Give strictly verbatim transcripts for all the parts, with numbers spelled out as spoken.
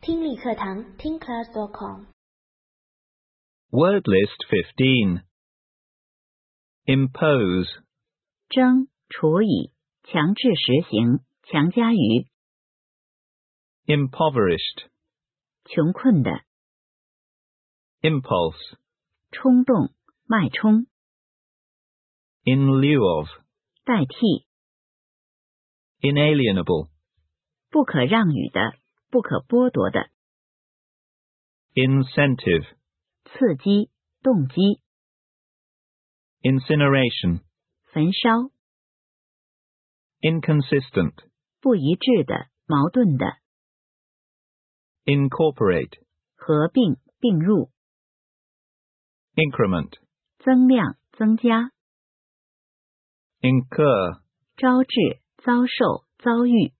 听力课堂听 class dot com。 Word list fifteen. Impose. 征、处以、强制实行、强加于。 Impoverished. 穷困的。 Impulse. 冲动、脉冲。 In lieu of. 代替。 Inalienable. 不可让与的，不可剥夺的。 Incentive. 刺激、动机。 Incineration. 焚烧。 Inconsistent. 不一致的，矛盾的。 Incorporate. 合并、并入。 Increment. 增量、增加。 Incur. 招致、遭受、遭遇。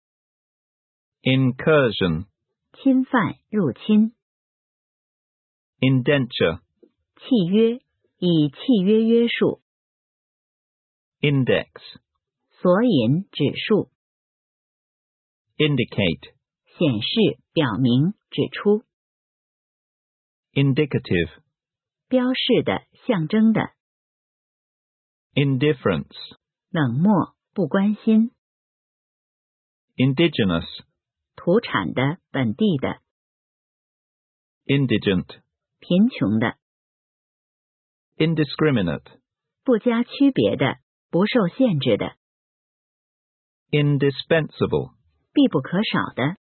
Incursion. 侵犯、入侵。 Indenture. 契约，以契约约束。 Index. 索引、指数。 Indicate. 显示、表明、指出。 Indicative. 标示的、象征的。 Indifference. 冷漠、不关心。 Indigenous. 土产的、本地的。 Indigent. 贫穷的。 Indiscriminate. 不加区别的，不受限制的。 Indispensable. 必不可少的。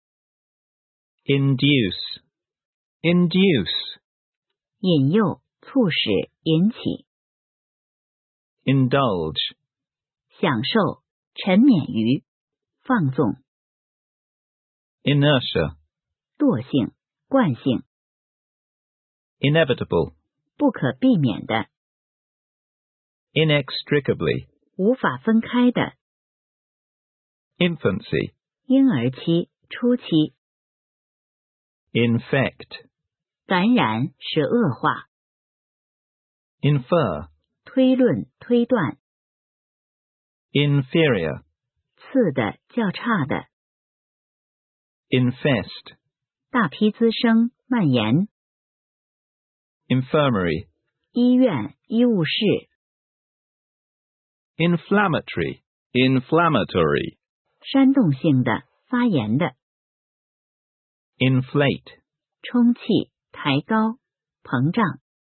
Induce. Induce. 引诱、促使、引起。 Indulge. 享受、沉湎于、放纵。 Inertia. 惰性、惯性。 Inevitable. 不可避免的。 Inextricably. 无法分开的。 Infancy. 婴儿期、初期。 Infect. 感染使恶化。 Infer. 推论、推断。 Inferior. 次的、较差的。 Infest. 大批滋生、蔓延。 Infirmary. 医院、医务室。 Inflammatory. Inflammatory. 煽动性的、发炎的。 Inflate. 充气、抬高、膨胀。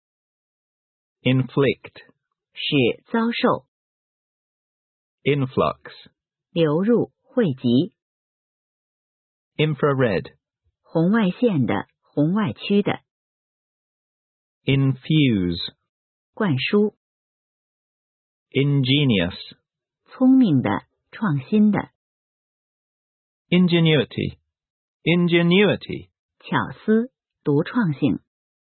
Inflict. 使遭受。 Influx. 流入、汇集。 Infrared. 红外线的、红外区的。 Infuse. 灌输。 Ingenious. 聪明的、创新的。 Ingenuity. Ingenuity. 巧思、独创性。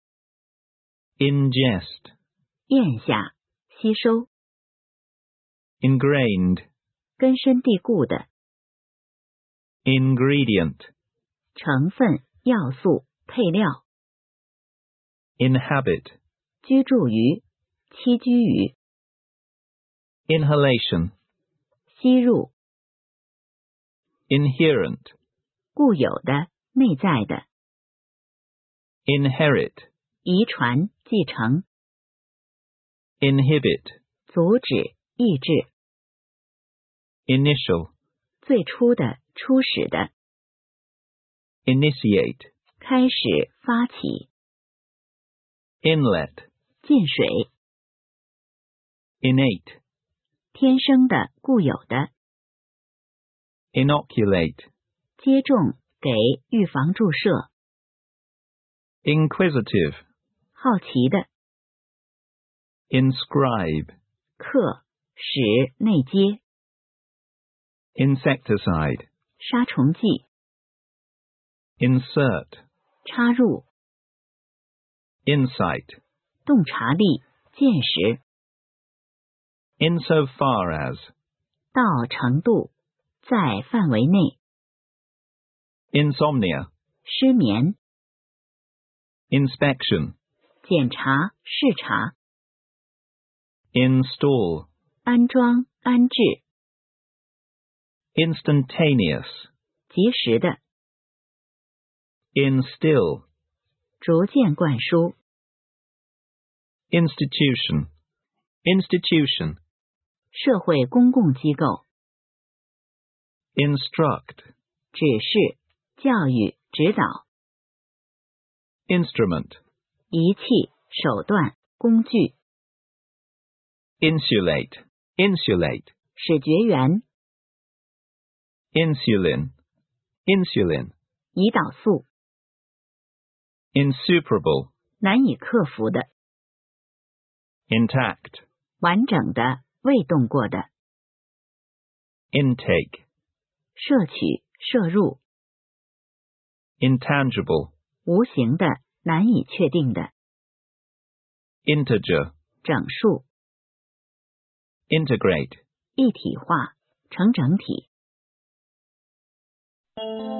Ingest. 咽下、吸收。 Ingrained. 根深蒂固的。 Ingredient. 成分、要素、配料。 Inhabit. 居住于、栖居于。 Inhalation. 吸入。 Inherent. 固有的、内在的。 Inherit. 遗传、继承。 Inhibit. 阻止、抑制。 Initial. 最初的、初始的。 Initiate. 开始、发起。 Inlet. 进水。 Innate. 天生的、固有的。 Inoculate. 接种、给、预防注射。 Inquisitive. 好奇的。 Inscribe. 刻、使、内接。 Insecticide. 杀虫剂。 Insert. 插入。 Insight. 洞察力、见识。 Insofar as. 到程度，在范围内。 Insomnia. 失眠。 Inspection. 检查、视察。 Install. 安装、安置。 Instantaneous. 及时的。 instill, 逐渐灌输。 institution, institution, 社会公共机构。 instruct, 指示、教育、指导。 instrument, 仪器、手段、工具。 insulate, insulate, 使绝缘。 insulin, insulin, 胰岛素。 insuperable, 难以克服的。 intact, 完整的，未动过的。 intake, 摄取、摄入。 intangible, 无形的，难以确定的。 integer, 整数。 integrate. 一体化，成整体。